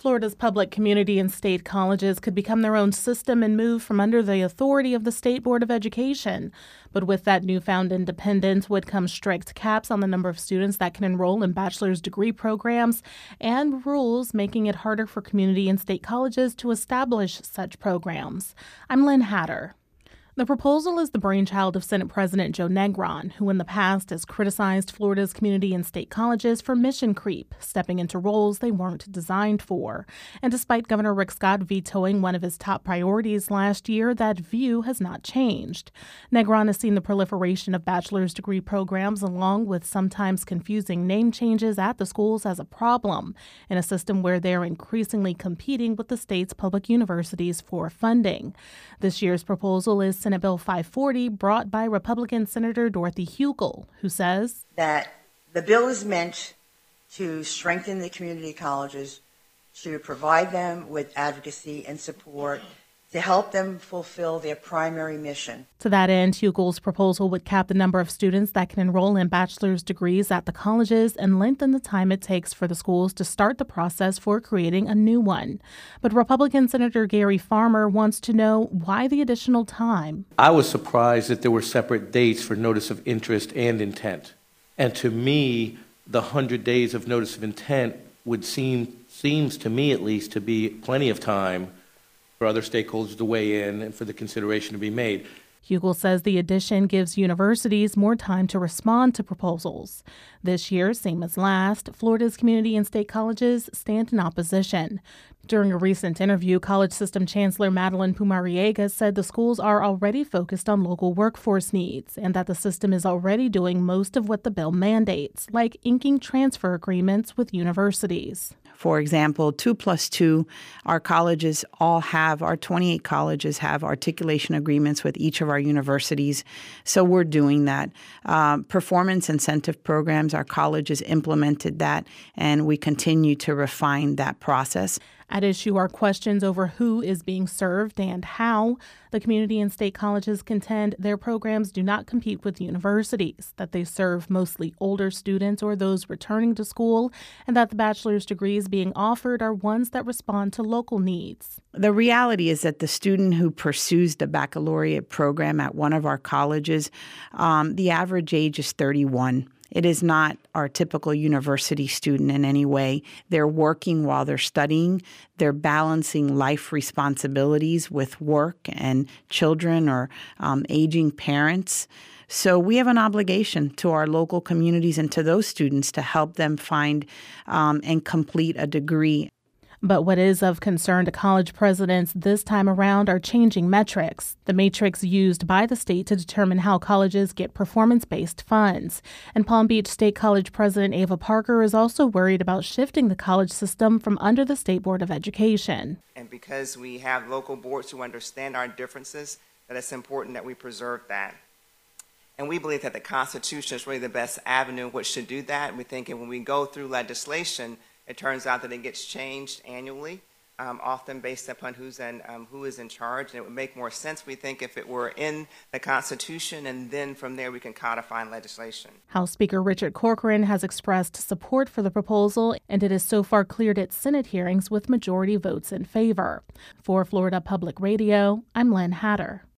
Florida's public community and state colleges could become their own system and move from under the authority of the State Board of Education. But with that newfound independence would come strict caps on the number of students that can enroll in bachelor's degree programs and rules making it harder for community and state colleges to establish such programs. I'm Lynn Hatter. The proposal is the brainchild of Senate President Joe Negron, who in the past has criticized Florida's community and state colleges for mission creep, stepping into roles they weren't designed for. And despite Governor Rick Scott vetoing one of his top priorities last year, that view has not changed. Negron has seen the proliferation of bachelor's degree programs along with sometimes confusing name changes at the schools as a problem in a system where they're increasingly competing with the state's public universities for funding. This year's proposal is Senate Bill 540, brought by Republican Senator Dorothy Huegel, who says that the bill is meant to strengthen the community colleges, to provide them with advocacy and support, to help them fulfill their primary mission. To that end, Hugel's proposal would cap the number of students that can enroll in bachelor's degrees at the colleges and lengthen the time it takes for the schools to start the process for creating a new one. But Republican Senator Gary Farmer wants to know why the additional time. I was surprised that there were separate dates for notice of interest and intent. And to me, the 100 days of notice of intent seems to me at least to be plenty of time for other stakeholders to weigh in and for the consideration to be made. Huegel says the addition gives universities more time to respond to proposals. This year, same as last, Florida's community and state colleges stand in opposition. During a recent interview, College System Chancellor Madeline Pumariega said the schools are already focused on local workforce needs and that the system is already doing most of what the bill mandates, like inking transfer agreements with universities. For example, 2+2, our 28 colleges have articulation agreements with each of our universities. So we're doing that. Performance incentive programs, our colleges implemented that, and we continue to refine that process. At issue are questions over who is being served and how. The community and state colleges contend their programs do not compete with universities, that they serve mostly older students or those returning to school, and that the bachelor's degrees being offered are ones that respond to local needs. The reality is that the student who pursues the baccalaureate program at one of our colleges, the average age is 31. It is not our typical university student in any way. They're working while they're studying. They're balancing life responsibilities with work and children or aging parents. So we have an obligation to our local communities and to those students to help them find and complete a degree. But what is of concern to college presidents this time around are changing metrics, the matrix used by the state to determine how colleges get performance-based funds. And Palm Beach State College President Ava Parker is also worried about shifting the college system from under the State Board of Education. And because we have local boards who understand our differences, that it's important that we preserve that. And we believe that the Constitution is really the best avenue in which to do that. We think when we go through legislation, it turns out that it gets changed annually, often based upon who is in charge. And it would make more sense, we think, if it were in the Constitution, and then from there we can codify in legislation. House Speaker Richard Corcoran has expressed support for the proposal, and it has so far cleared its Senate hearings with majority votes in favor. For Florida Public Radio, I'm Lynn Hatter.